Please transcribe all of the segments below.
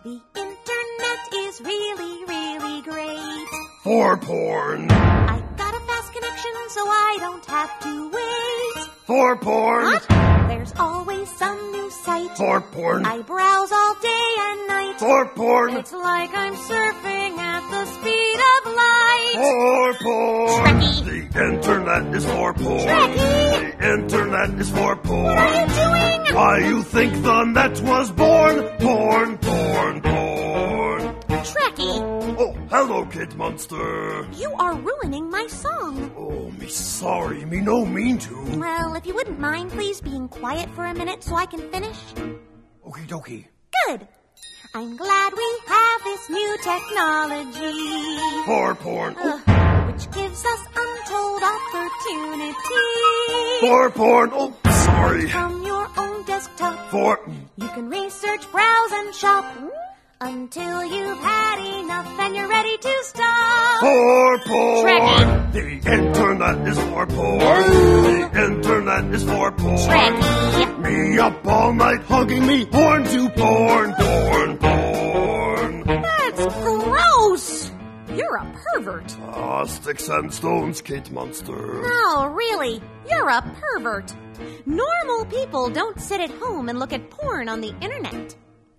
The internet is really, really great. For porn. I got a fast connection so I don't have to wait. For porn. What? There's always some new site. For porn. I browse all day and night. For porn. It's like I'm surfing at the speed of light. For porn. Trekkie. The internet is for porn. Trekkie. The internet is for porn. What are you doing? Why you think the net was born? Porn, porn, porn. Trekkie, Oh, hello, Kid Monster. you are ruining my song. Oh, me sorry, me no mean to. Well, if you wouldn't mind, please being quiet for a minute so I can finish. Okie dokie. Good. I'm glad we have this new technology. For porn. Which gives us untold opportunity. For porn. Oh, sorry. From your own desktop, For... you can research, browse, and shop until you've had enough and you're ready to stop. For porn. Trekkie. The internet is for porn. The internet is for porn. Trekkie. Me up all night hugging me horn to porn, porn, porn. That's gross. You're a pervert. Ah, sticks and stones, Kid Monster. No, really, you're a pervert. Normal people don't sit at home and look at porn on the internet.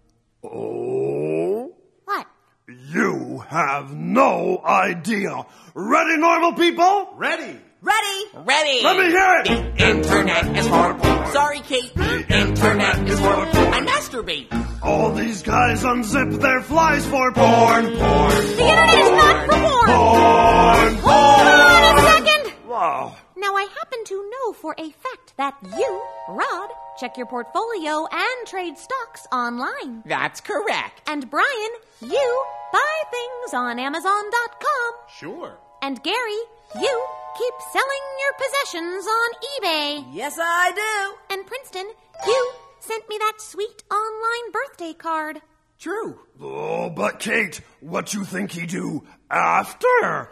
Oh? What? You have no idea. Ready, normal people? Ready. Ready? Ready. Let me hear it. The internet is for porn. Sorry, Kate. The internet is for I porn. masturbate. All these guys unzip their flies for porn, porn, The internet is not for porn. porn, Hold on a second. Wow. Now, I happen to know for a fact that you, Rod, check your portfolio and trade stocks online. That's correct. And Brian, you buy things on Amazon.com. Sure. And Gary, you keep selling your possessions on eBay. Yes, I do. And Princeton, you sent me that sweet online birthday card. True. Oh, but Kate, what you think he do after?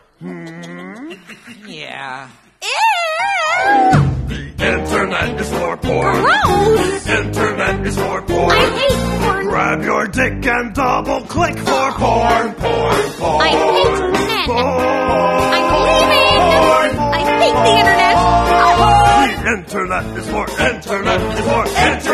Yeah. Ew! The internet is for porn. Gross! The internet is for porn. I hate porn. Grab your dick and double click for porn, porn, porn. I hate men. Porn. I'm leaving. I hate the internet. The internet is for internet is for internet.